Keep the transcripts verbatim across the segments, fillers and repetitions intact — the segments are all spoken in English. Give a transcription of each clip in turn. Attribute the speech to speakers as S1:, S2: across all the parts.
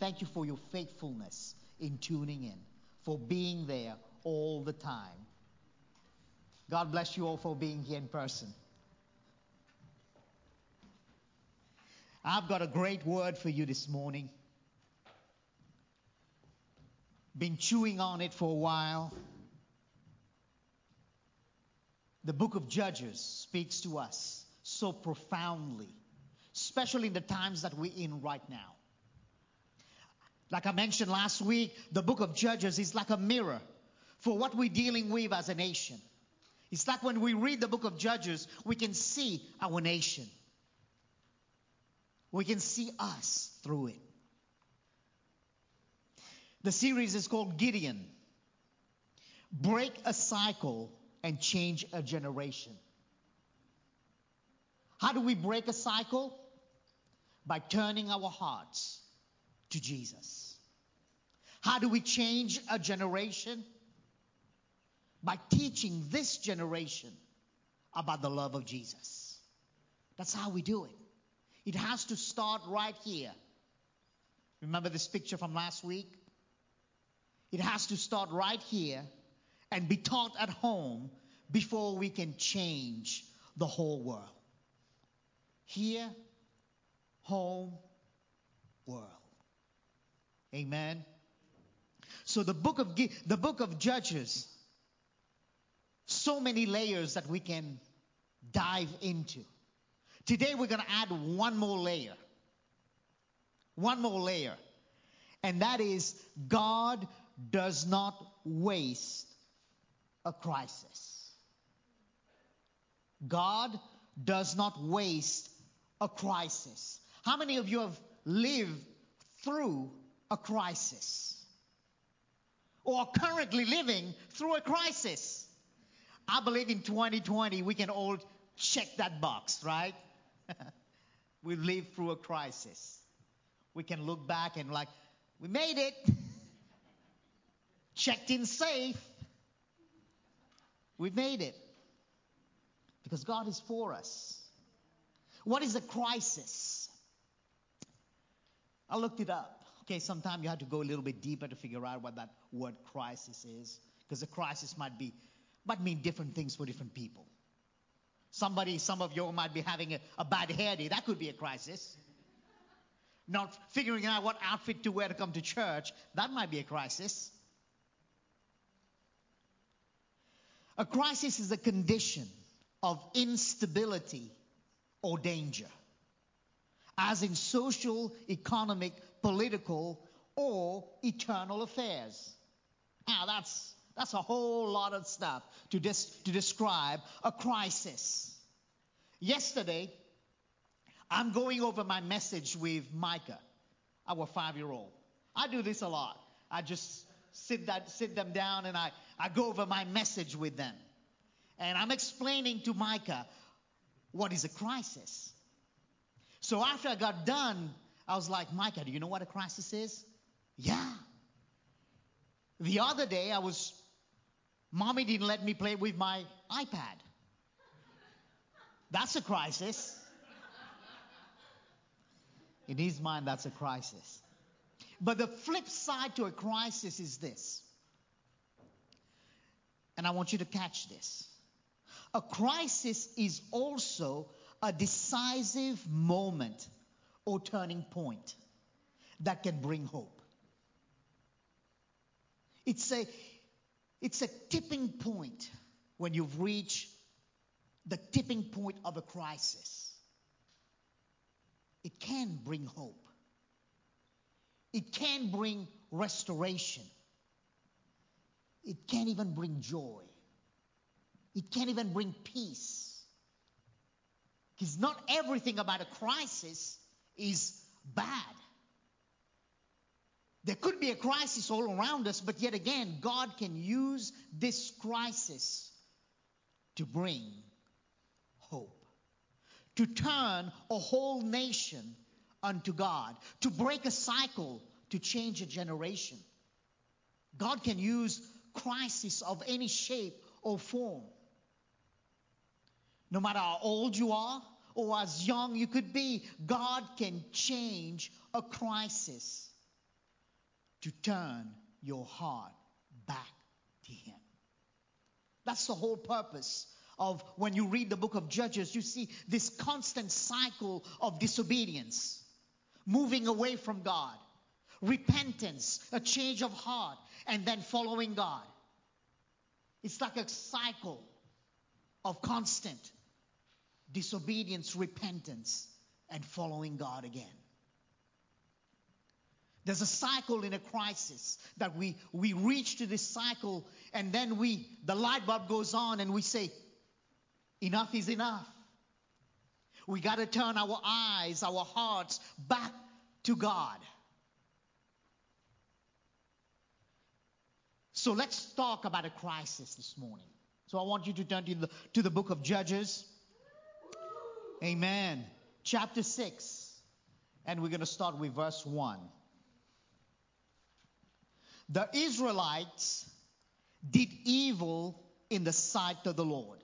S1: thank you for your faithfulness in tuning in, for being there all the time. God bless you all for being here in person. I've got a great word for you this morning. Been chewing on it for a while. The book of Judges speaks to us so profoundly, especially in the times that we're in right now. Like I mentioned last week, the book of Judges is like a mirror for what we're dealing with as a nation. It's like when we read the book of Judges, we can see our nation. We can see us through it. The series is called Gideon. Break a cycle and change a generation. How do we break a cycle? By turning our hearts to Jesus. How do we change a generation? By teaching this generation about the love of Jesus. That's how we do it. It has to start right here. Remember this picture from last week? It has to start right here and be taught at home before we can change the whole world. Here, home, world. Amen. So the book of the book of Judges, so many layers that we can dive into. Today we're going to add one more layer. One more layer. And that is, God does not waste a crisis. God does not waste a crisis. How many of you have lived through a crisis? Or are currently living through a crisis? I believe in twenty twenty we can all check that box, right? We lived through a crisis. We can look back and like, we made it. Checked in safe. We made it. Because God is for us. What is a crisis? I looked it up. Okay, sometimes you have to go a little bit deeper to figure out what that word crisis is. Because a crisis might be, might mean different things for different people. Somebody, some of you might be having a, a bad hair day. That could be a crisis. Not figuring out what outfit to wear to come to church. That might be a crisis. A crisis is a condition of instability or danger, as in social, economic, political, or eternal affairs. Now, that's that's a whole lot of stuff to dis- to describe a crisis. Yesterday, I'm going over my message with Micah, our five-year-old. I do this a lot. I just sit that sit them down and I, I go over my message with them. And I'm explaining to Micah what is a crisis. So after I got done, I was like, Micah, do you know what a crisis is? Yeah. The other day, I was, Mommy didn't let me play with my iPad. That's a crisis. In his mind, that's a crisis. But the flip side to a crisis is this. And I want you to catch this. A crisis is also a decisive moment or turning point that can bring hope. It's a, it's a tipping point when you've reached the tipping point of a crisis. It can bring hope. It can bring restoration. It can even bring joy. It can even bring peace. Because not everything about a crisis is bad. There could be a crisis all around us, but yet again, God can use this crisis to bring hope. To turn a whole nation unto God. To break a cycle, to change a generation. God can use crisis of any shape or form. No matter how old you are or as young you could be, God can change a crisis to turn your heart back to Him. That's the whole purpose of when you read the book of Judges, you see this constant cycle of disobedience, moving away from God, repentance, a change of heart, and then following God. It's like a cycle of constant disobedience, repentance, and following God again. There's a cycle in a crisis that we, we reach to this cycle, and then we the light bulb goes on and we say, enough is enough. We got to turn our eyes, our hearts back to God. So let's talk about a crisis this morning. So I want you to turn to the, to the book of Judges. Amen. Chapter six. And we're going to start with verse one. The Israelites did evil in the sight of the Lord.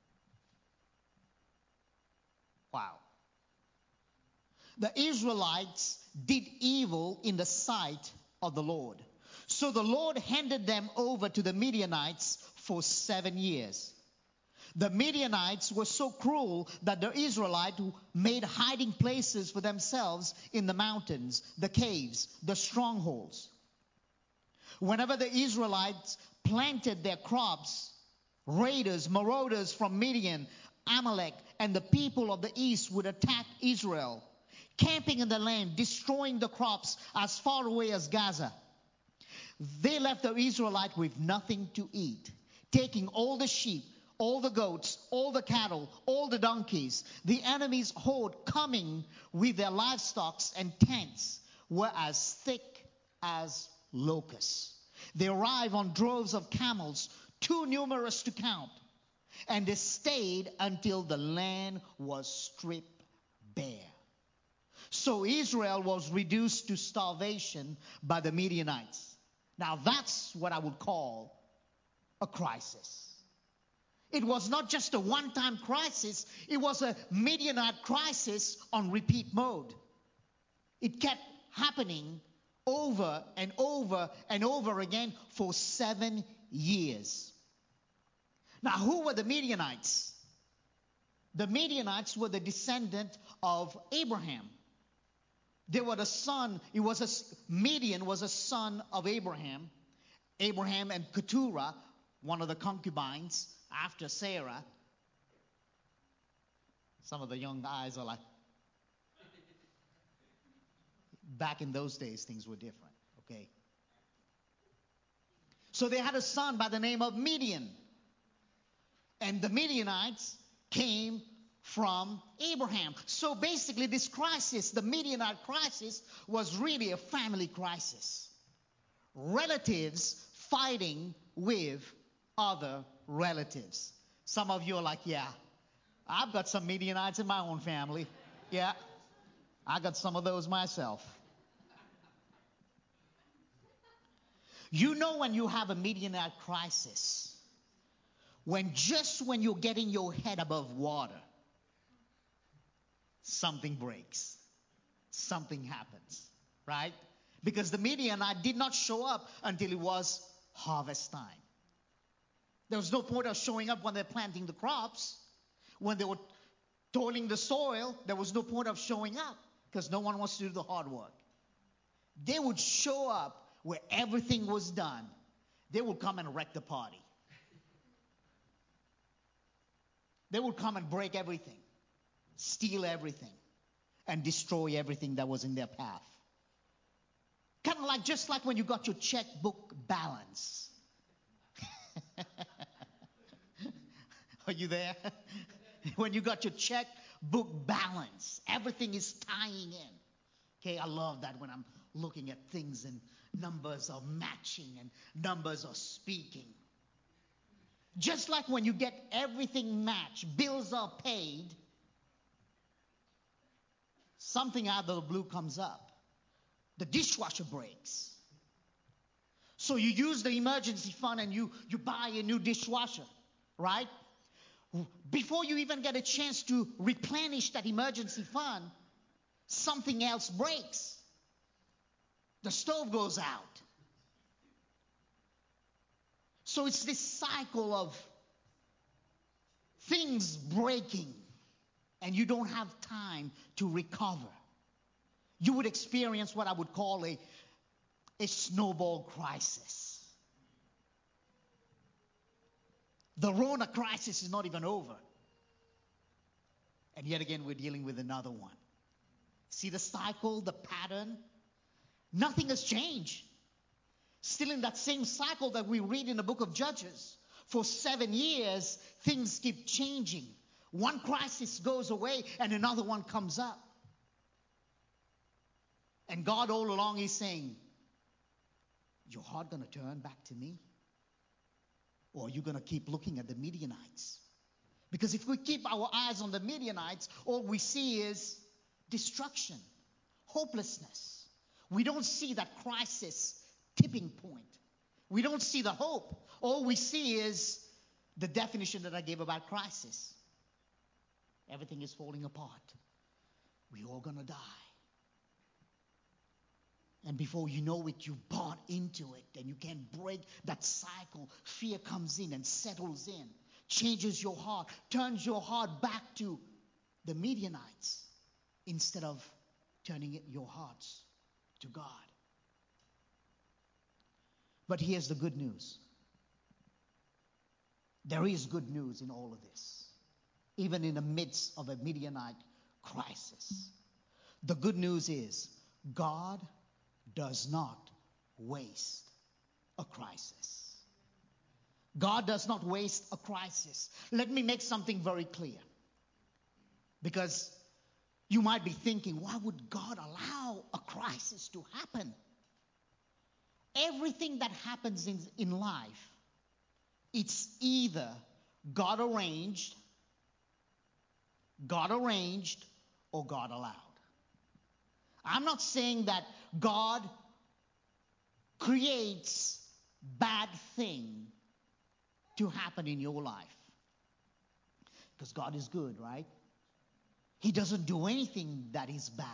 S1: Wow. The Israelites did evil in the sight of the Lord. So the Lord handed them over to the Midianites for seven years. The Midianites were so cruel that the Israelites made hiding places for themselves in the mountains, the caves, the strongholds. Whenever the Israelites planted their crops, raiders, marauders from Midian, Amalek, and the people of the east would attack Israel, camping in the land, destroying the crops as far away as Gaza. They left the Israelites with nothing to eat, taking all the sheep, all the goats, all the cattle, all the donkeys. The enemy's horde coming with their livestock and tents were as thick as locusts. They arrived on droves of camels, too numerous to count, and they stayed until the land was stripped bare. So Israel was reduced to starvation by the Midianites. Now that's what I would call a crisis. It was not just a one-time crisis, it was a Midianite crisis on repeat mode. It kept happening over and over and over again for seven years. Now, who were the Midianites? The Midianites were the descendant of Abraham. They were the son, it was a, Midian was a son of Abraham. Abraham and Keturah, one of the concubines after Sarah. Some of the young guys are like, back in those days, things were different, okay? So they had a son by the name of Midian. And the Midianites came from Abraham. So basically this crisis, the Midianite crisis, was really a family crisis. Relatives fighting with other relatives. Some of you are like, yeah, I've got some Midianites in my own family. Yeah, I got some of those myself. You know when you have a Midianite crisis, when just when you're getting your head above water, something breaks. Something happens, right? Because the Midianite did not show up until it was harvest time. There was no point of showing up when they're planting the crops. When they were toiling the soil, there was no point of showing up because no one wants to do the hard work. They would show up where everything was done. They would come and wreck the party. They would come and break everything, steal everything, and destroy everything that was in their path. Kind of like, just like when you got your checkbook balance. Are you there? When you got your checkbook balance, everything is tying in. Okay, I love that when I'm looking at things and numbers are matching and numbers are speaking. Just like when you get everything matched, bills are paid, something out of the blue comes up. The dishwasher breaks. So you use the emergency fund and you, you buy a new dishwasher, right? Before you even get a chance to replenish that emergency fund, something else breaks. The stove goes out. So it's this cycle of things breaking, and you don't have time to recover. You would experience what I would call a, a snowball crisis. The Rona crisis is not even over. And yet again, we're dealing with another one. See the cycle, the pattern? Nothing has changed. Still in that same cycle that we read in the book of Judges. For seven years, things keep changing. One crisis goes away and another one comes up. And God all along is saying, your heart going to turn back to me? Or are you going to keep looking at the Midianites? Because if we keep our eyes on the Midianites, all we see is destruction, hopelessness. We don't see that crisis tipping point. We don't see the hope. All we see is the definition that I gave about crisis. Everything is falling apart. We're all going to die. And before you know it, you've bought into it and you can't break that cycle. Fear comes in and settles in, changes your heart, turns your heart back to the Midianites instead of turning it, your hearts to God. But here's the good news. There is good news in all of this, even in the midst of a Midianite crisis. The good news is God does not waste a crisis. God does not waste a crisis. Let me make something very clear. Because you might be thinking, why would God allow a crisis to happen? Everything that happens in, in life, it's either God arranged, God arranged, or God allowed. I'm not saying that God creates bad thing to happen in your life. Because God is good, right? He doesn't do anything that is bad.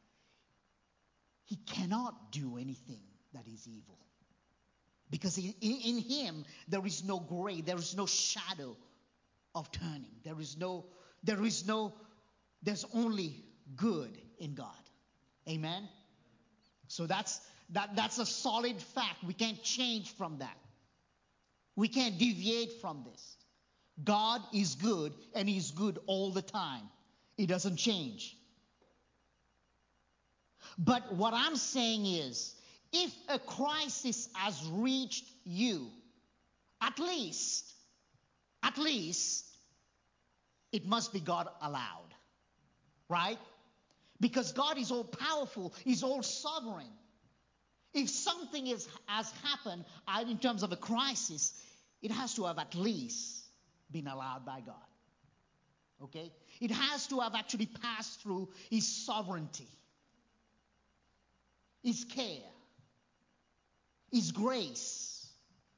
S1: He cannot do anything that is evil. Because in, in, in him, there is no gray, there is no shadow of turning. There is no, there is no, there's only good in God. Amen? So that's that that's a solid fact. We can't change from that. We can't deviate from this. God is good, and he's good all the time. He doesn't change. But what I'm saying is, if a crisis has reached you, at least, at least, it must be God allowed. Right? Because God is all powerful. He's all sovereign. If something is, has happened uh, in terms of a crisis, it has to have at least been allowed by God. Okay? It has to have actually passed through his sovereignty, his care, his grace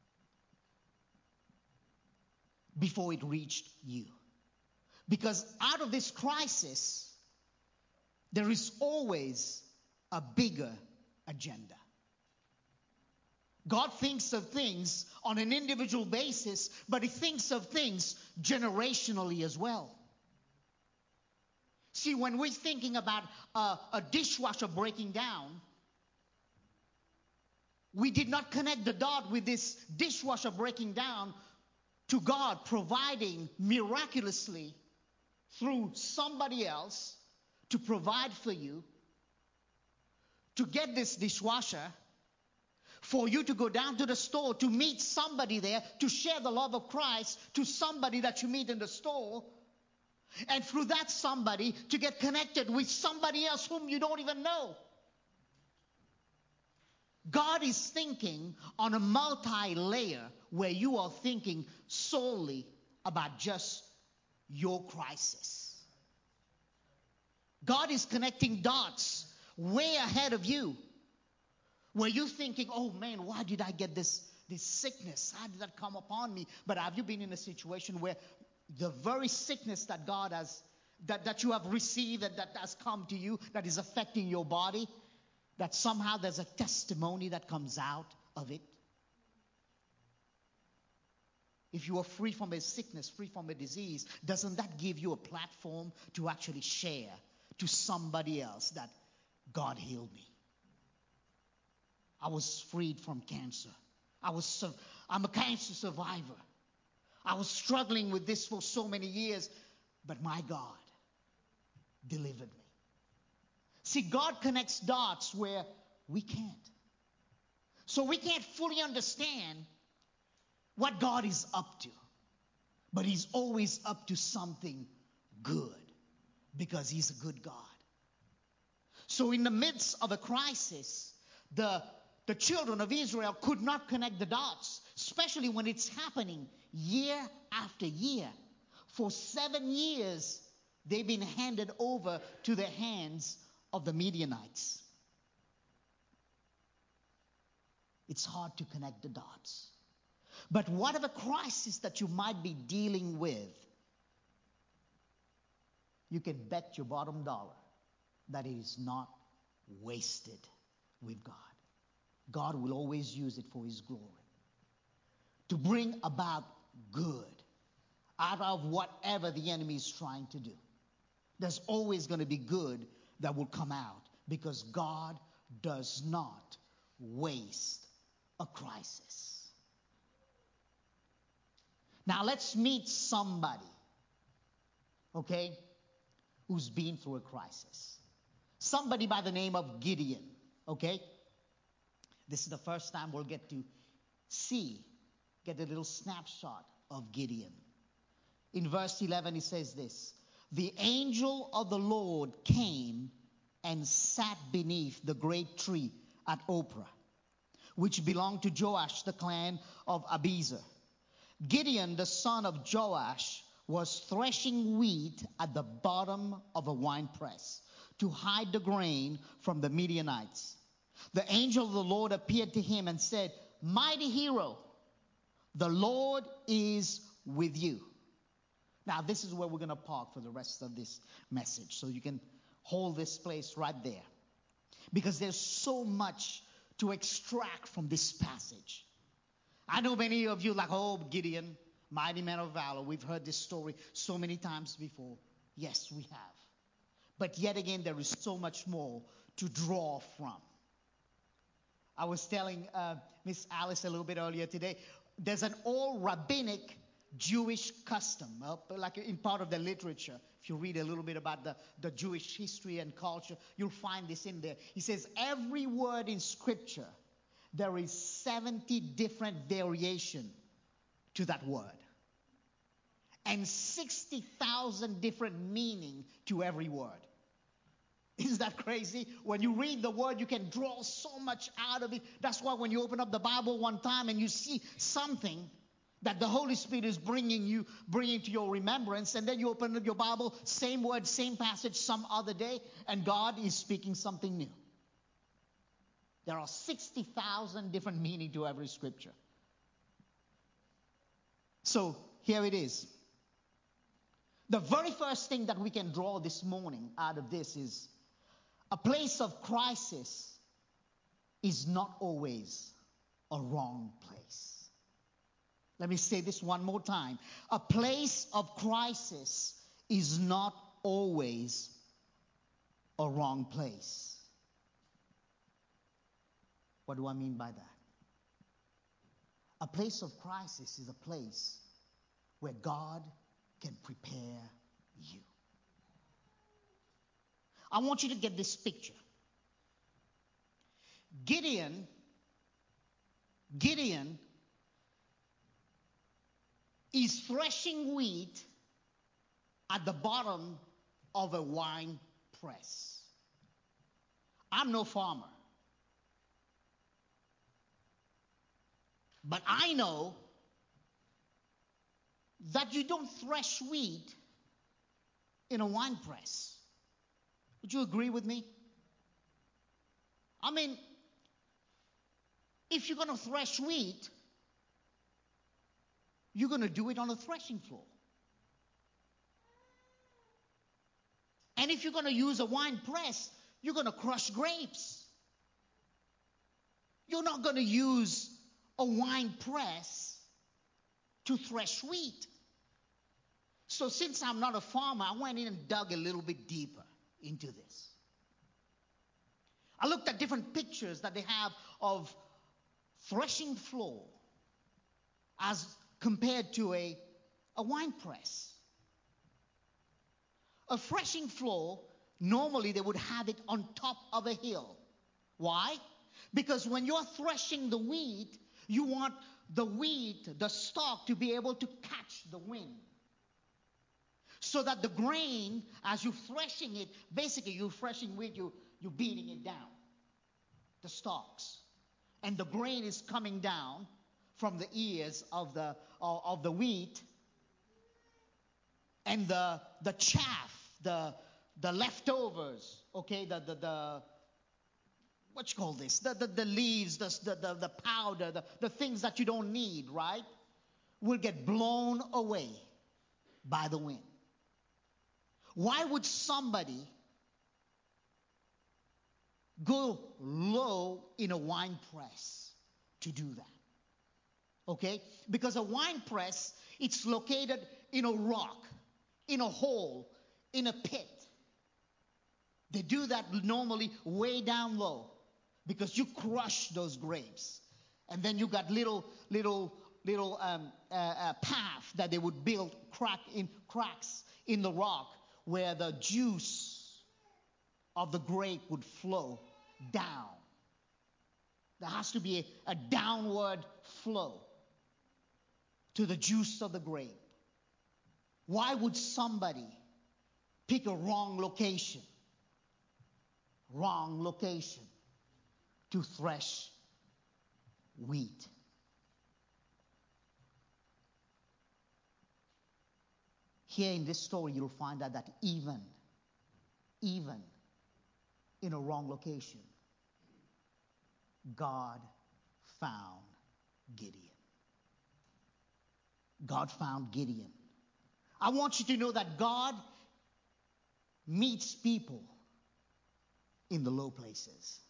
S1: before it reached you. Because out of this crisis, there is always a bigger agenda. God thinks of things on an individual basis, but he thinks of things generationally as well. See, when we're thinking about a, a dishwasher breaking down, we did not connect the dot with this dishwasher breaking down to God providing miraculously through somebody else to provide for you, to get this dishwasher, for you to go down to the store, to meet somebody there, to share the love of Christ to somebody that you meet in the store, and through that somebody to get connected with somebody else whom you don't even know. God is thinking on a multi-layer where you are thinking solely about just your crisis. God is connecting dots way ahead of you, where you're thinking, oh man, why did I get this, this sickness? How did that come upon me? But have you been in a situation where the very sickness that God has, that, that you have received, that, that has come to you, that is affecting your body, that somehow there's a testimony that comes out of it? If you are free from a sickness, free from a disease, doesn't that give you a platform to actually share to somebody else that God healed me? I was freed from cancer. I was sur- I'm a cancer survivor. I was struggling with this for so many years, but my God delivered me. See, God connects dots where we can't. So we can't fully understand what God is up to. But He's always up to something good because He's a good God. So in the midst of a crisis, the, the children of Israel could not connect the dots, especially when it's happening year after year. For seven years, they've been handed over to the hands of the Midianites. It's hard to connect the dots. But whatever crisis that you might be dealing with, you can bet your bottom dollar that it is not wasted with God. God will always use it for His glory to bring about good out of whatever the enemy is trying to do. There's always going to be good that will come out because God does not waste a crisis. Now let's meet somebody, okay, who's been through a crisis. Somebody by the name of Gideon, okay? This is the first time we'll get to see, get a little snapshot of Gideon. In verse eleven, he says this: the angel of the Lord came and sat beneath the great tree at Ophrah, which belonged to Joash, the clan of Abiezer. Gideon, the son of Joash, was threshing wheat at the bottom of a winepress to hide the grain from the Midianites. The angel of the Lord appeared to him and said, "Mighty hero, the Lord is with you." Now, this is where we're going to park for the rest of this message, so you can hold this place right there, because there's so much to extract from this passage. I know many of you like, oh, Gideon, mighty man of valor. We've heard this story so many times before. Yes, we have. But yet again, there is so much more to draw from. I was telling uh, Miss Alice a little bit earlier today, there's an old rabbinic Jewish custom, uh, like in part of the literature. If you read a little bit about the, the Jewish history and culture, you'll find this in there. He says every word in Scripture, there is seventy different variations to that word. And sixty thousand different meaning to every word. Isn't that crazy? When you read the word, you can draw so much out of it. That's why when you open up the Bible one time and you see something that the Holy Spirit is bringing you, bringing to your remembrance, and then you open up your Bible, same word, same passage, some other day, and God is speaking something new. There are sixty thousand different meanings to every scripture. So here it is. The very first thing that we can draw this morning out of this is a place of crisis is not always a wrong place. Let me say this one more time. A place of crisis is not always a wrong place. What do I mean by that? A place of crisis is a place where God can prepare you. I want you to get this picture. Gideon, Gideon is threshing wheat at the bottom of a wine press. I'm no farmer. But I know that you don't thresh wheat in a wine press. Would you agree with me? I mean, if you're going to thresh wheat, you're going to do it on a threshing floor. And if you're going to use a wine press, you're going to crush grapes. You're not going to use a wine press to thresh wheat. So since I'm not a farmer, I went in and dug a little bit deeper into this. I looked at different pictures that they have of threshing floor as compared to a, a wine press. A threshing floor, normally they would have it on top of a hill. Why? Because when you're threshing the wheat, you want the wheat, the stalk, to be able to catch the wind. So that the grain, as you're threshing it, basically you're threshing wheat, you, you're beating it down, the stalks. And the grain is coming down from the ears of the, of, of the wheat. And the, the chaff, the, the leftovers, okay, the, the, the what you call this, the, the, the leaves, the, the, the powder, the, the things that you don't need, right, will get blown away by the wind. Why would somebody go low in a wine press to do that? Okay? Because a wine press, it's located in a rock, in a hole, in a pit. They do that normally way down low because you crush those grapes. And then you got little, little, little um, uh, uh, path that they would build crack in cracks in the rock where the juice of the grape would flow down. There has to be a, a downward flow to the juice of the grape. Why would somebody pick a wrong location, wrong location to thresh wheat? Here in this story, you'll find out that even, even in a wrong location, God found Gideon. God found Gideon. I want you to know that God meets people in the low places.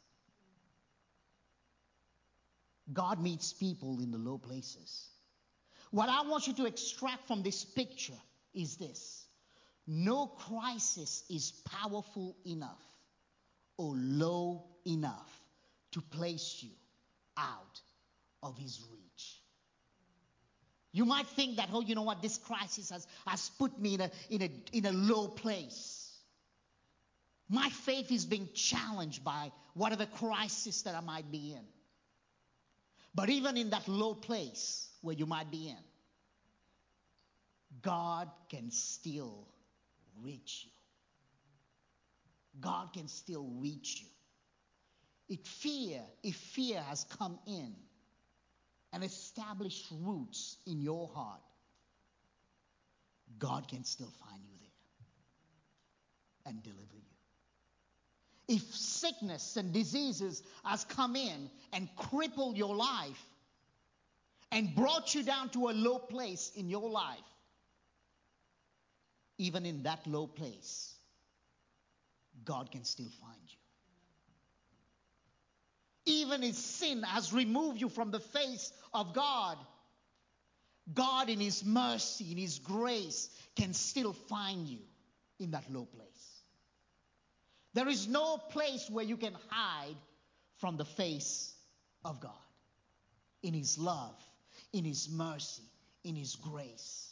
S1: God meets people in the low places. What I want you to extract from this picture is this: no crisis is powerful enough or low enough to place you out of his reach. You might think that, oh, you know what, this crisis has, has put me in a, in, a, in a low place. My faith is being challenged by whatever crisis that I might be in. But even in that low place where you might be in, God can still reach you. God can still reach you. If fear, if fear has come in and established roots in your heart, God can still find you there and deliver you. If sickness and diseases has come in and crippled your life and brought you down to a low place in your life, even in that low place, God can still find you. Even if sin has removed you from the face of God, God in his mercy, in his grace, can still find you in that low place. There is no place where you can hide from the face of God. In his love, in his mercy, in his grace.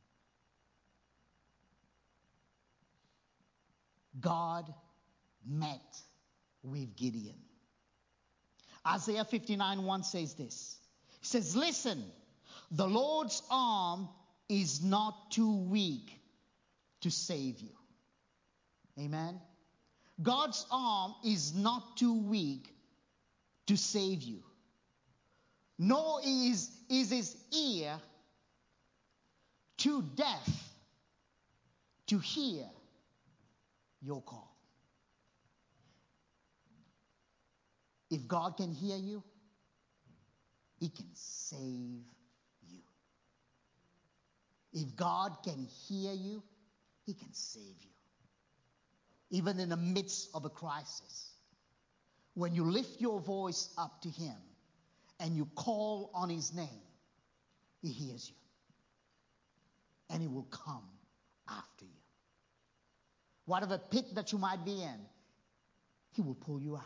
S1: God met with Gideon. Isaiah fifty-nine one says this. It says, listen, the Lord's arm is not too weak to save you. Amen. God's arm is not too weak to save you. Nor is, is his ear too deaf to hear your call. If God can hear you, he can save you. If God can hear you, he can save you. Even in the midst of a crisis, when you lift your voice up to him and you call on his name, he hears you. and it will come after you. Whatever pit that you might be in, he will pull you out.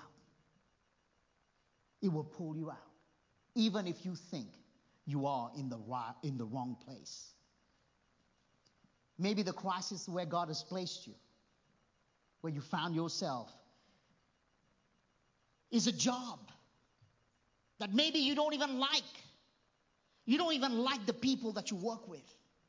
S1: It will pull you out, even if you think you are in the right, in the wrong place. Maybe the crisis where God has placed you, where you found yourself, is a job that maybe you don't even like. You don't even like the people that you work with.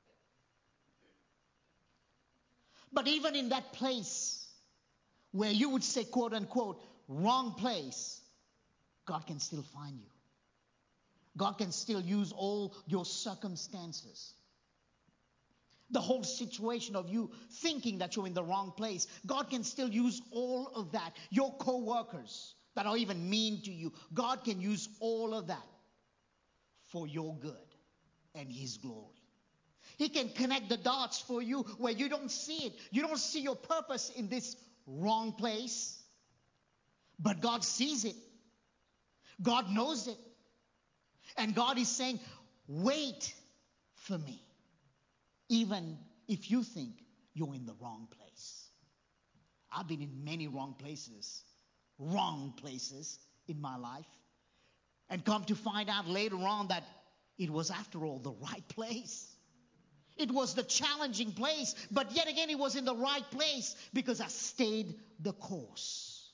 S1: But even in that place where you would say, quote unquote, wrong place, God can still find you. God can still use all your circumstances. The whole situation of you thinking that you're in the wrong place, God can still use all of that. Your co-workers that are even mean to you, God can use all of that for your good and His glory. He can connect the dots for you where you don't see it. You don't see your purpose in this wrong place. But God sees it. God knows it. And God is saying, wait for me. Even if you think you're in the wrong place. I've been in many wrong places. Wrong places in my life. And come to find out later on that it was after all the right place. It was the challenging place, but yet again it was in the right place because I stayed the course.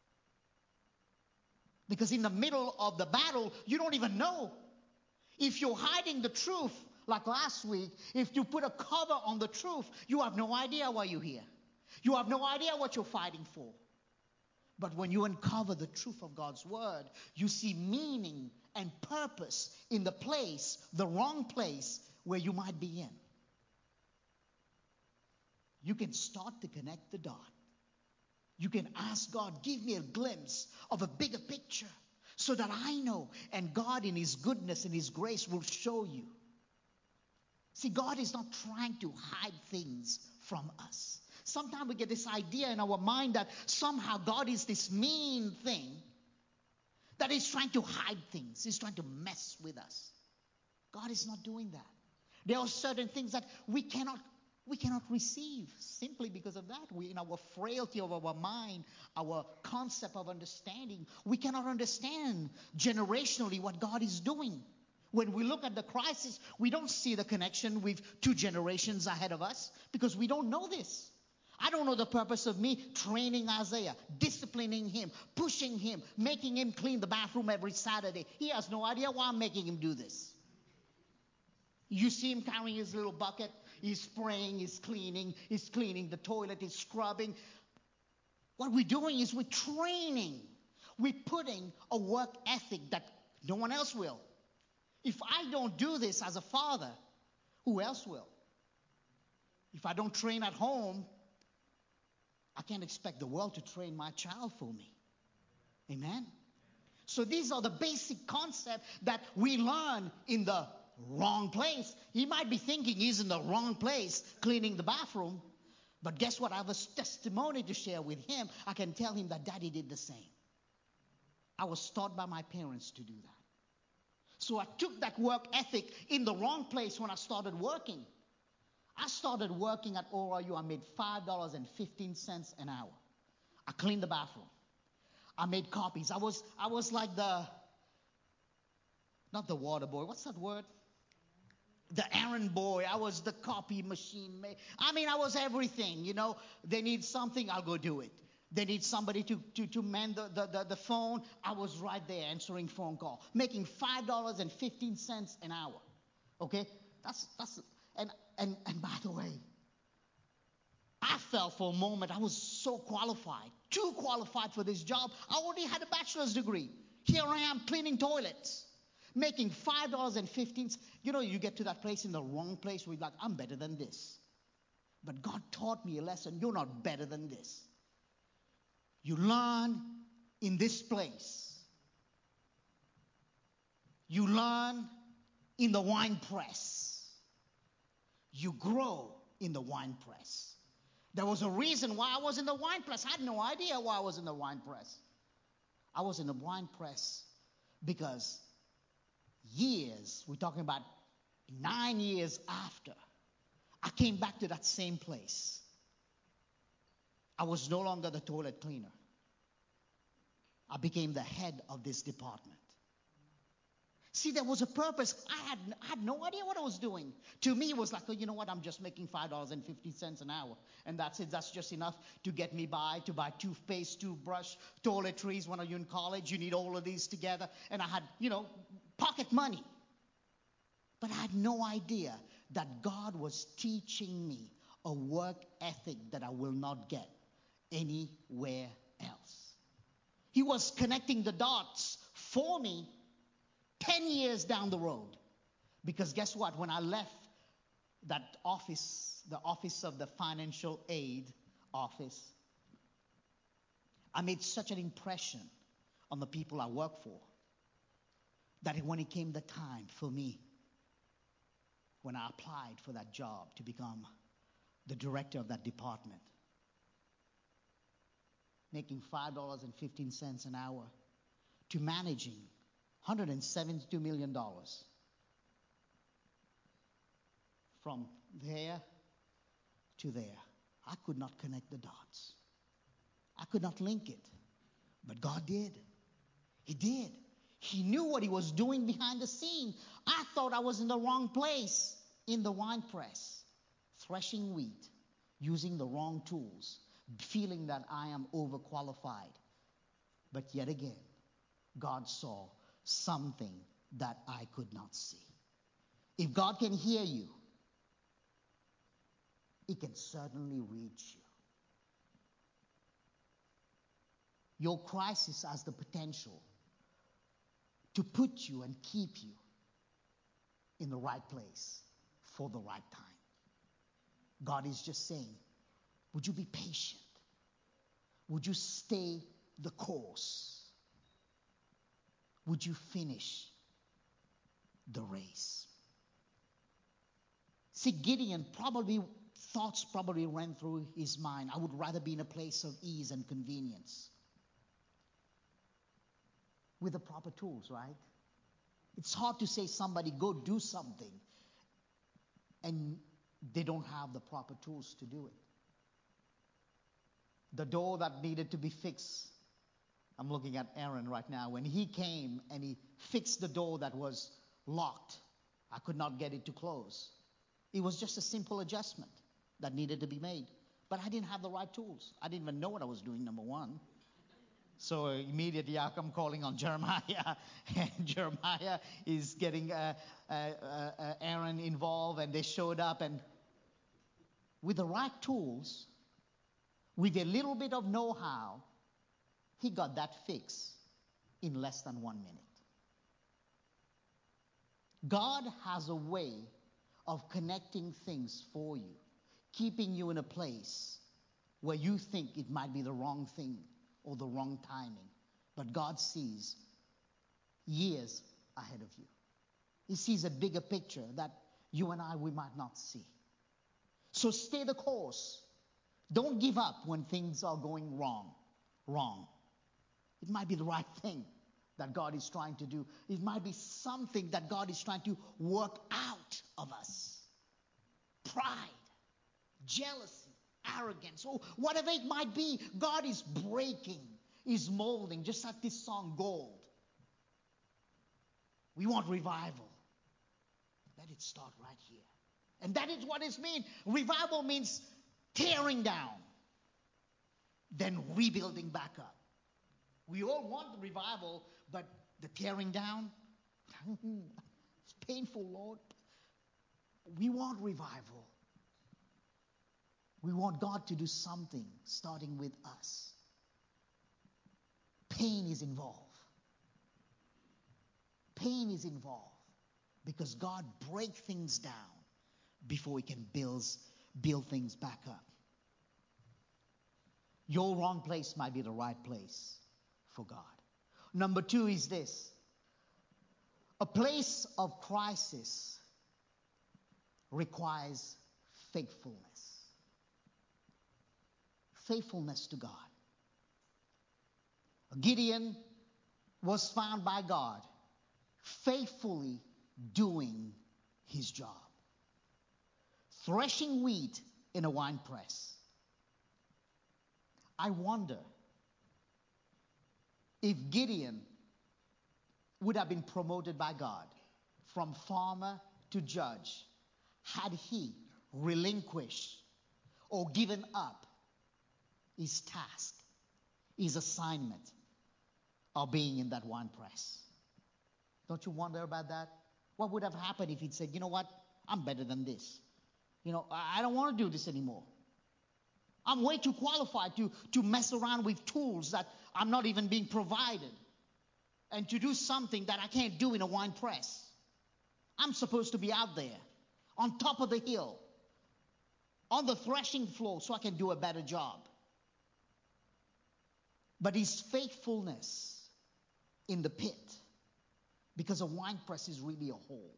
S1: Because in the middle of the battle, you don't even know. If you're hiding the truth, like last week, if you put a cover on the truth, you have no idea why you're here. You have no idea what you're fighting for. But when you uncover the truth of God's word, you see meaning and purpose in the place, the wrong place where you might be in. You can start to connect the dot. You can ask God, give me a glimpse of a bigger picture so that I know. And God in His goodness and His grace will show you. See, God is not trying to hide things from us. Sometimes we get this idea in our mind that somehow God is this mean thing, that He's trying to hide things. He's trying to mess with us. God is not doing that. There are certain things that we cannot We cannot receive simply because of that. We, in our frailty of our mind, our concept of understanding, we cannot understand generationally what God is doing. When we look at the crisis, we don't see the connection with two generations ahead of us because we don't know this. I don't know the purpose of me training Isaiah, disciplining him, pushing him, making him clean the bathroom every Saturday. He has no idea why I'm making him do this. You see him carrying his little bucket. He's spraying, he's cleaning, he's cleaning the toilet, he's scrubbing. What we're doing is we're training. We're putting a work ethic that no one else will. If I don't do this as a father, who else will? If I don't train at home, I can't expect the world to train my child for me. Amen? So these are the basic concepts that we learn in the wrong place. He might be thinking he's in the wrong place cleaning the bathroom. But guess what? I have a testimony to share with him. I can tell him that Daddy did the same. I was taught by my parents to do that. So I took that work ethic in the wrong place when I started working. I started working at O R U. I made five dollars and fifteen cents an hour. I cleaned the bathroom. I made copies. I was, I was like the, not the water boy. What's that word? The errand boy. I was the copy machine. I mean, I was everything, you know. They need something, I'll go do it. They need somebody to, to, to man the, the, the, the phone. I was right there answering phone call. Making five dollars and fifteen cents an hour. Okay? That's, that's, and, and, and by the way, I felt for a moment I was so qualified. Too qualified for this job. I already had a bachelor's degree. Here I am cleaning toilets. Making five dollars and fifteen cents. You know, you get to that place in the wrong place where you're like, I'm better than this. But God taught me a lesson. You're not better than this. You learn in this place. You learn in the wine press. You grow in the wine press. There was a reason why I was in the wine press. I had no idea why I was in the wine press. I was in the wine press because years, we're talking about nine years after I came back to that same place. I was no longer the toilet cleaner. I became the head of this department. See, there was a purpose. I had, I had no idea what I was doing. To me, it was like, oh, you know what? I'm just making five dollars and fifty cents an hour. And that's it. That's just enough to get me by, to buy toothpaste, toothbrush, toiletries. When you're in college, you need all of these together. And I had, you know, pocket money. But I had no idea that God was teaching me a work ethic that I will not get anywhere else. He was connecting the dots for me ten years down the road. Because guess what? When I left that office, the office of the financial aid office, I made such an impression on the people I work for that when it came the time for me, when I applied for that job to become the director of that department, making five dollars and fifteen cents an hour, to managing one hundred seventy-two million dollars. From there to there, I could not connect the dots. I could not link it. But God did. He did. He knew what he was doing behind the scene. I thought I was in the wrong place, in the wine press, threshing wheat, using the wrong tools, feeling that I am overqualified. But yet again, God saw something that I could not see. If God can hear you, he can certainly reach you. Your crisis has the potential to put you and keep you in the right place for the right time. God is just saying, would you be patient? Would you stay the course? Would you finish the race? See, Gideon probably, thoughts probably ran through his mind. I would rather be in a place of ease and convenience. With the proper tools, right? It's hard to say somebody go do something and they don't have the proper tools to do it. The door that needed to be fixed, I'm looking at Aaron right now. When he came and he fixed the door that was locked, I could not get it to close. It was just a simple adjustment that needed to be made. But I didn't have the right tools. I didn't even know what I was doing, number one. So immediately I'm calling on Jeremiah, and Jeremiah is getting uh, uh, uh, Aaron involved, and they showed up, and with the right tools, with a little bit of know-how, he got that fixed in less than one minute. God has a way of connecting things for you, keeping you in a place where you think it might be the wrong thing or the wrong timing. But God sees years ahead of you. He sees a bigger picture that you and I, we might not see. So stay the course. Don't give up when things are going wrong. Wrong. It might be the right thing that God is trying to do. It might be something that God is trying to work out of us. Pride, jealousy, arrogance, or whatever it might be, God is breaking, is molding, just like this song, Gold. We want revival. Let it start right here. And that is what it means. Revival means tearing down, then rebuilding back up. We all want the revival, but the tearing down, it's painful, Lord. We want revival. We want God to do something, starting with us. Pain is involved. Pain is involved because God breaks things down before he can build, build things back up. Your wrong place might be the right place for God. Number two is this. A place of crisis requires faithfulness. Faithfulness to God. Gideon was found by God faithfully doing his job. threshing wheat in a wine press. I wonder if Gideon would have been promoted by God from farmer to judge had he relinquished or given up his task, his assignment of being in that wine press. Don't you wonder about that? What would have happened if he'd said, you know what, I'm better than this. You know, I don't want to do this anymore. I'm way too qualified to, to mess around with tools that I'm not even being provided, and to do something that I can't do in a wine press. I'm supposed to be out there, on top of the hill, on the threshing floor, so I can do a better job. But his faithfulness in the pit, because a wine press is really a hole.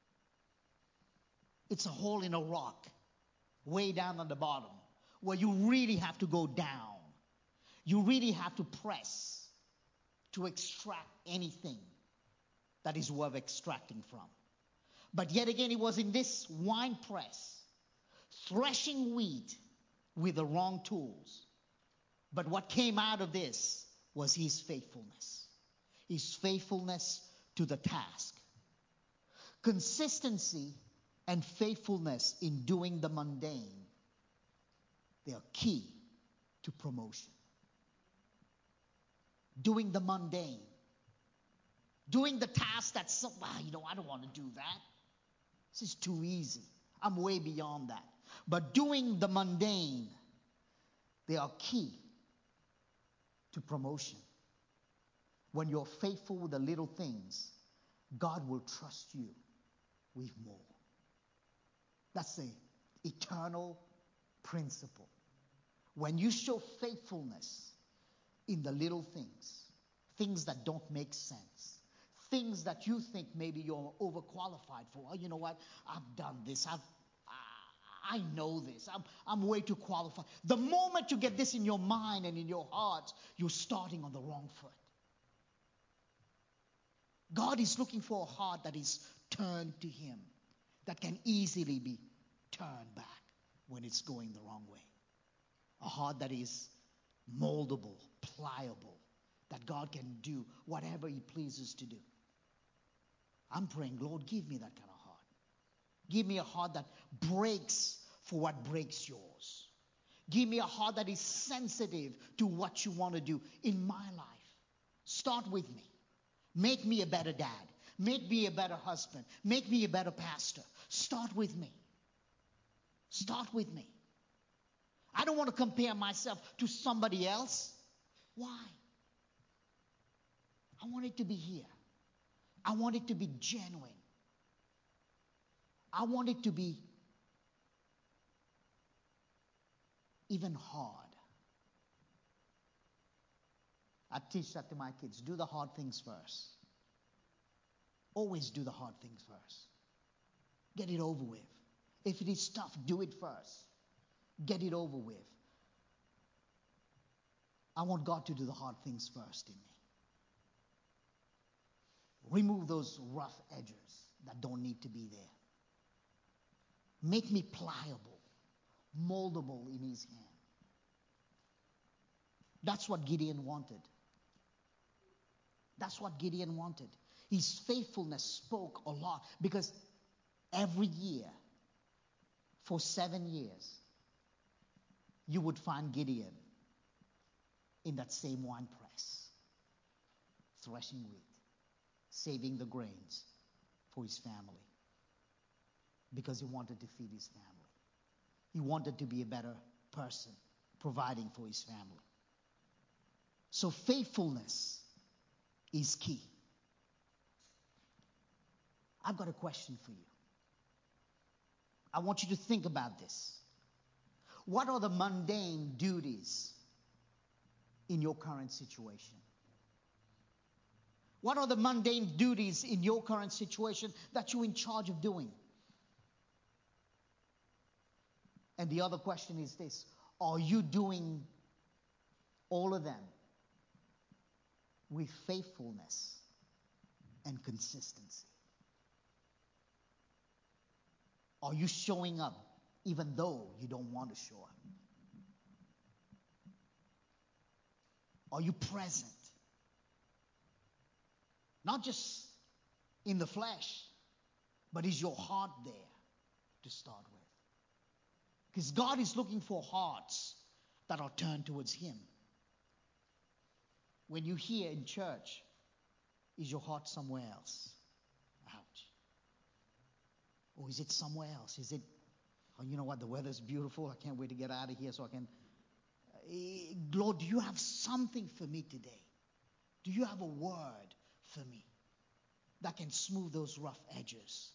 S1: It's a hole in a rock, way down on the bottom, where you really have to go down. You really have to press to extract anything that is worth extracting from. But yet again, he was in this wine press, threshing wheat with the wrong tools. But what came out of this was his faithfulness. His faithfulness to the task. Consistency and faithfulness in doing the mundane, they are key to promotion. Doing the mundane. Doing the task that's, so, wow, you know, I don't want to do that. This is too easy. I'm way beyond that. But doing the mundane, they are key to promotion. When you're faithful with the little things, God will trust you with more. That's the eternal principle. When you show faithfulness in the little things, things that don't make sense, things that you think maybe you're overqualified for. Oh, you know what? I've done this. I've I know this. I'm, I'm way too qualified. The moment you get this in your mind and in your heart, you're starting on the wrong foot. God is looking for a heart that is turned to Him, that can easily be turned back when it's going the wrong way. A heart that is moldable, pliable, that God can do whatever He pleases to do. I'm praying, Lord, give me that kind of heart. Give me a heart that breaks for what breaks yours. Give me a heart that is sensitive to what you want to do in my life. Start with me. Make me a better dad. Make me a better husband. Make me a better pastor. Start with me. Start with me. I don't want to compare myself to somebody else. Why? I want it to be here. I want it to be genuine. I want it to be even hard. I teach that to my kids. Do the hard things first. Always do the hard things first. Get it over with. If it is tough, do it first. Get it over with. I want God to do the hard things first in me. Remove those rough edges that don't need to be there. Make me pliable, moldable in His hand. That's what Gideon wanted. That's what Gideon wanted. His faithfulness spoke a lot, because every year, for seven years, you would find Gideon in that same wine press, threshing wheat, saving the grains for his family, because he wanted to feed his family. He wanted to be a better person, providing for his family. So faithfulness is key. I've got a question for you. I want you to think about this. What are the mundane duties in your current situation? What are the mundane duties in your current situation that you're in charge of doing? And the other question is this: are you doing all of them with faithfulness and consistency? Are you showing up even though you don't want to show up? Are you present? Not just in the flesh, but is your heart there to start with? Because God is looking for hearts that are turned towards Him. When you hear in church, is your heart somewhere else? Ouch. Or is it somewhere else? Is it, oh, you know what, the weather's beautiful. I can't wait to get out of here so I can. Uh, Lord, do you have something for me today? Do you have a word for me that can smooth those rough edges?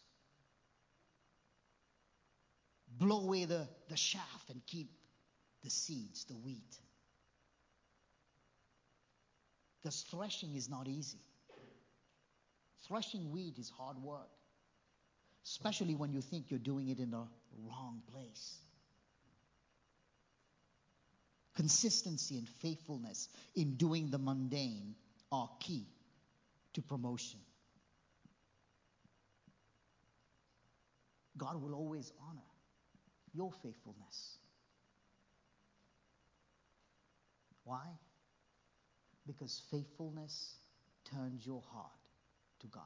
S1: Blow away the, the chaff and keep the seeds, the wheat. Because threshing is not easy. Threshing wheat is hard work, especially when you think you're doing it in the wrong place. Consistency and faithfulness in doing the mundane are key to promotion. God will always honor your faithfulness. Why? Because faithfulness turns your heart to God.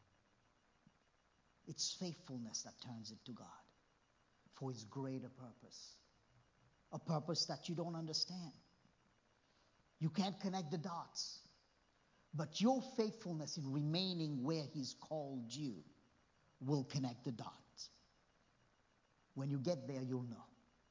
S1: It's faithfulness that turns it to God for His greater purpose. A purpose that you don't understand. You can't connect the dots. But your faithfulness in remaining where He's called you will connect the dots. When you get there, you'll know.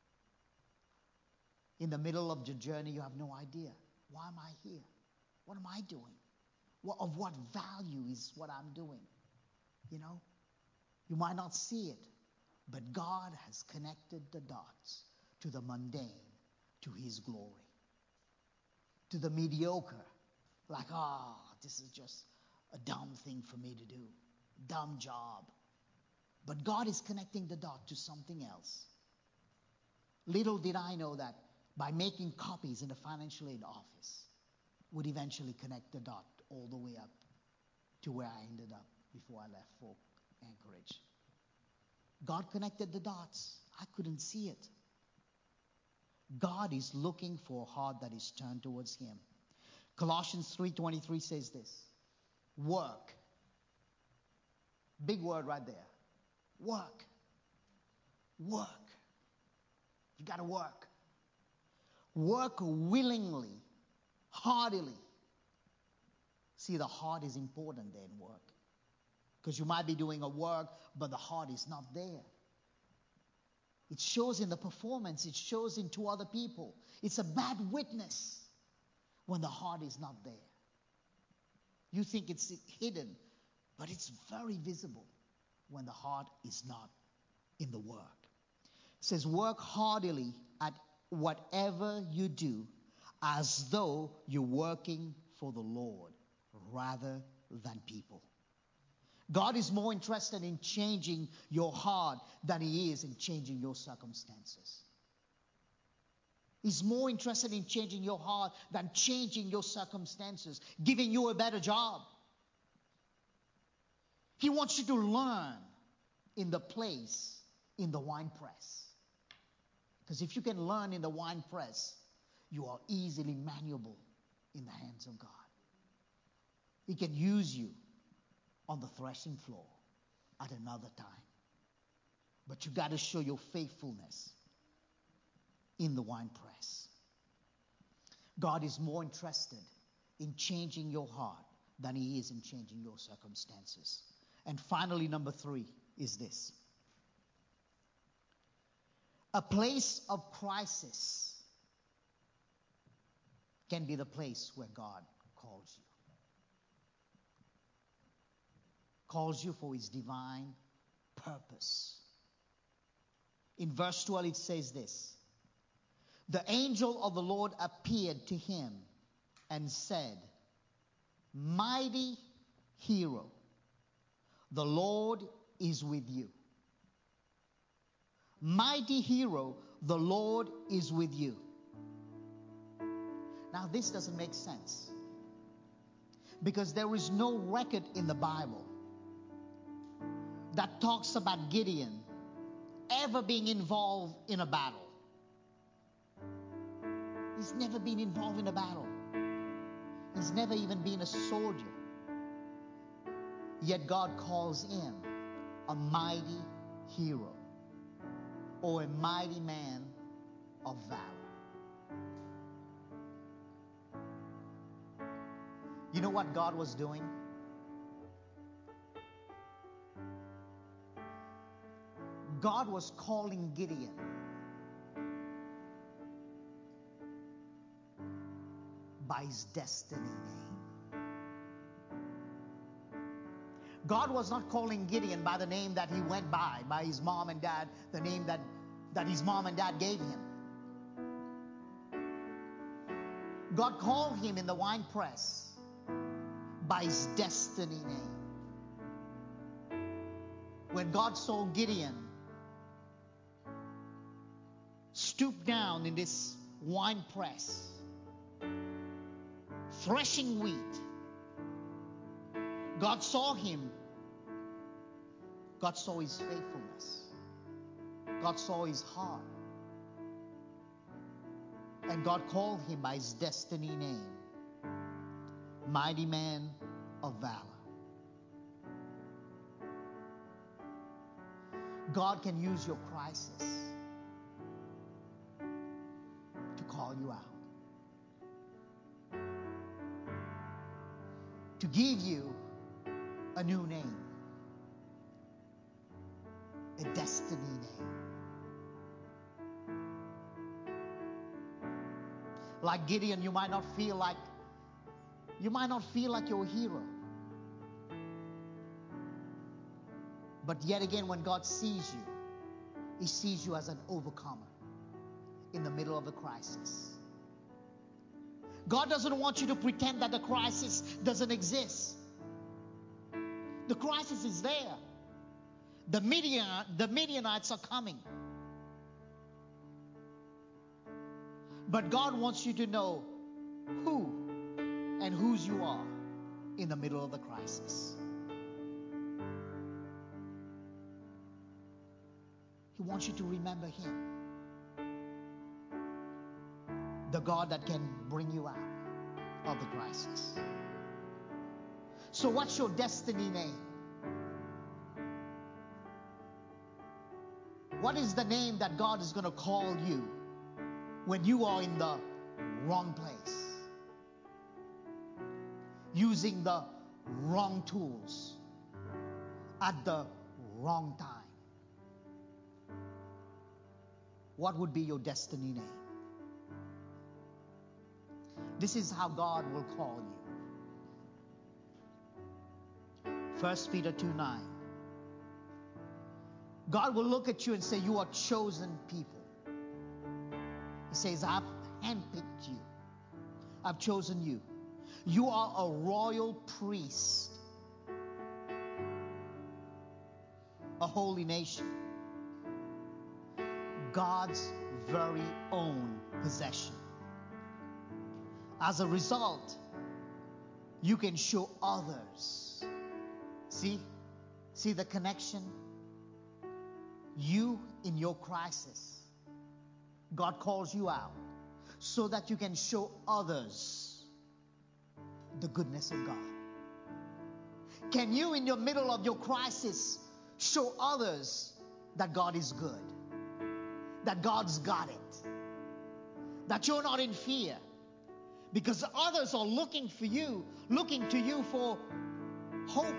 S1: In the middle of your journey, you have no idea. Why am I here? What am I doing? What, of what value is what I'm doing? You know? You might not see it, but God has connected the dots to the mundane, to His glory. To the mediocre, like, ah, oh, this is just a dumb thing for me to do. Dumb job. But God is connecting the dot to something else. Little did I know that by making copies in the financial aid office would eventually connect the dot all the way up to where I ended up before I left for Anchorage. God connected the dots. I couldn't see it. God is looking for a heart that is turned towards Him. Colossians three twenty-three says this. Work. Big word right there. Work. Work. You got to work. Work willingly, heartily. See, the heart is important there in work. Because you might be doing a work, but the heart is not there. It shows in the performance. It shows in to other people. It's a bad witness when the heart is not there. You think it's hidden, but it's very visible when the heart is not in the work. It says, work heartily at whatever you do as though you're working for the Lord rather than people. God is more interested in changing your heart than He is in changing your circumstances. He's more interested in changing your heart than changing your circumstances, giving you a better job. He wants you to learn in the place, in the wine press. Because if you can learn in the wine press, you are easily malleable in the hands of God. He can use you on the threshing floor at another time. But you got to show your faithfulness in the wine press. God is more interested in changing your heart than He is in changing your circumstances. And finally, number three is this. A place of crisis can be the place where God calls you. Calls you for His divine purpose. In verse twelve it says this. The angel of the Lord appeared to him and said, Mighty hero, the Lord is with you. Mighty hero, the Lord is with you. Now this doesn't make sense. Because there is no record in the Bible that talks about Gideon ever being involved in a battle. He's never been involved in a battle. He's never even been a soldier. Yet God calls him a mighty hero or a mighty man of valor. You know what God was doing? God was calling Gideon by his destiny name. God was not calling Gideon by the name that he went by, by his mom and dad, the name that, that his mom and dad gave him. God called him in the winepress by his destiny name. When God saw Gideon stoop down in this winepress, threshing wheat, God saw him. God saw his faithfulness. God saw his heart. And God called him by his destiny name, mighty man of valor. God can use your crisis to call you out, to give you a new name, a destiny name. Like Gideon, you might not feel like you might not feel like you're a hero. But yet again, when God sees you, He sees you as an overcomer in the middle of a crisis. God doesn't want you to pretend that the crisis doesn't exist. The crisis is there. The Midian, the Midianites are coming. But God wants you to know who and whose you are in the middle of the crisis. He wants you to remember Him, the God that can bring you out of the crisis. So what's your destiny name? What is the name that God is going to call you when you are in the wrong place, using the wrong tools at the wrong time? What would be your destiny name? This is how God will call you. First Peter two nine. God will look at you and say, you are chosen people. He says, I've handpicked you. I've chosen you. You are a royal priest, a holy nation, God's very own possession. As a result, you can show others. See? See the connection? You in your crisis, God calls you out so that you can show others the goodness of God. Can you, in the middle of your crisis, show others that God is good, that God's got it, that you're not in fear? Because others are looking for you, looking to you for hope.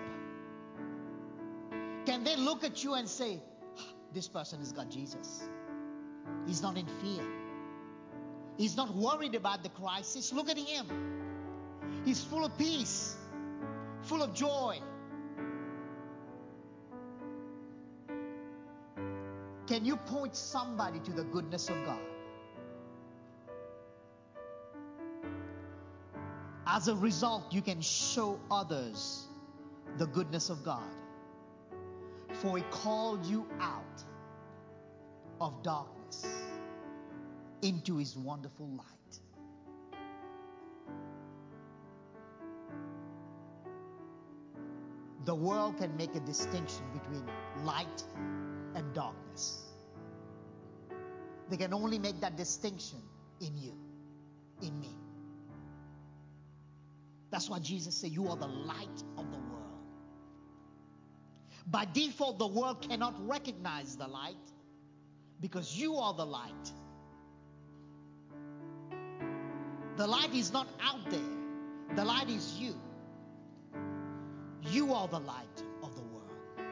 S1: Can they look at you and say, this person has got Jesus. He's not in fear. He's not worried about the crisis. Look at him. He's full of peace, full of joy. Can you point somebody to the goodness of God? As a result, you can show others the goodness of God. For He called you out of darkness into His wonderful light. The world can make a distinction between light and darkness. They can only make that distinction in you, in me. That's why Jesus said, you are the light of the world. By default, the world cannot recognize the light because you are the light. The light is not out there. The light is you. You are the light of the world.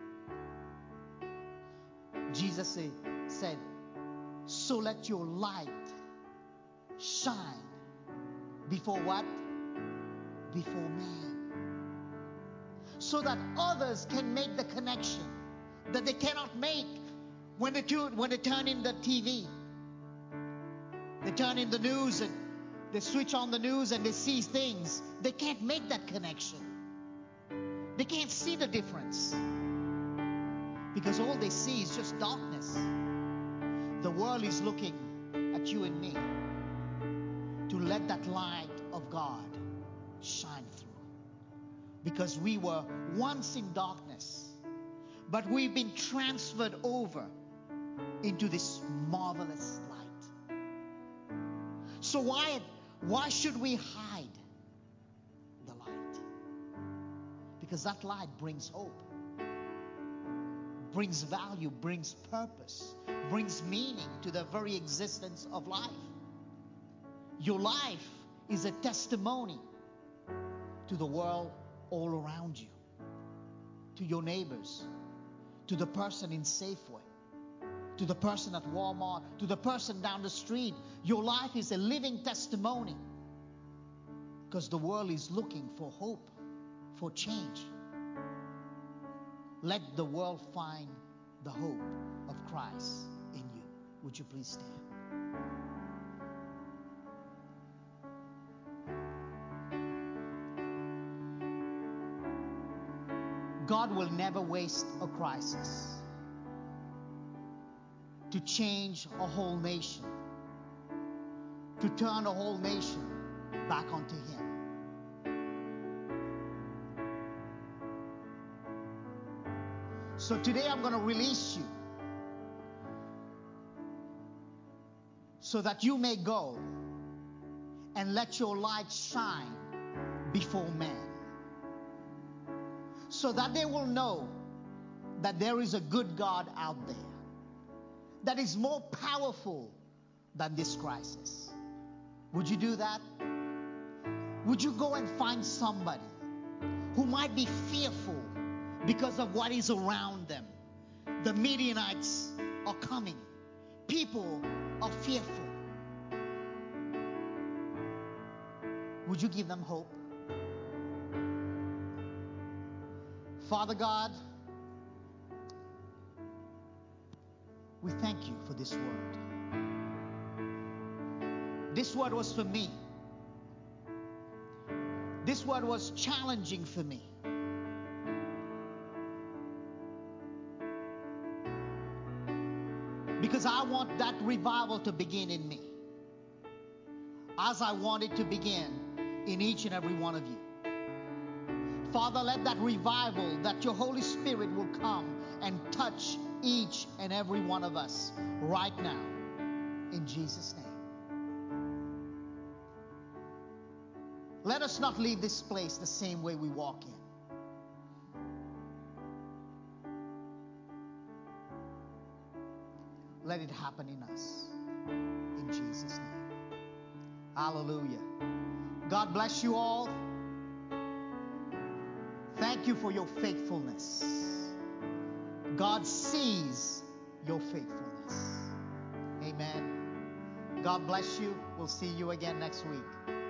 S1: Jesus say, said, so let your light shine before what? Before man. So that others can make the connection that they cannot make when they, tune, when they turn in the T V. They turn in the news and they switch on the news and they see things. They can't make that connection. They can't see the difference. Because all they see is just darkness. The world is looking at you and me to let that light of God shine through. Because we were once in darkness, but we've been transferred over into this marvelous light. So why, why should we hide the light? Because that light brings hope, brings value, brings purpose, brings meaning to the very existence of life. Your life is a testimony to the world all around you, to your neighbors, to the person in Safeway, to the person at Walmart, to the person down the street. Your life is a living testimony because the world is looking for hope, for change. Let the world find the hope of Christ in you. Would you please stand? God will never waste a crisis to change a whole nation, to turn a whole nation back onto Him. So today I'm going to release you so that you may go and let your light shine before men, so that they will know that there is a good God out there that is more powerful than this crisis. Would you do that? Would you go and find somebody who might be fearful because of what is around them? The Midianites are coming. People are fearful. Would you give them hope? Father God, we thank you for this word. This word was for me. This word was challenging for me. Because I want that revival to begin in me, as I want it to begin in each and every one of you. Father, let that revival, that your Holy Spirit will come and touch each and every one of us right now, in Jesus' name. Let us not leave this place the same way we walk in. Let it happen in us, in Jesus' name. Hallelujah. God bless you all. Thank you for your faithfulness. God sees your faithfulness. Amen. God bless you. We'll see you again next week.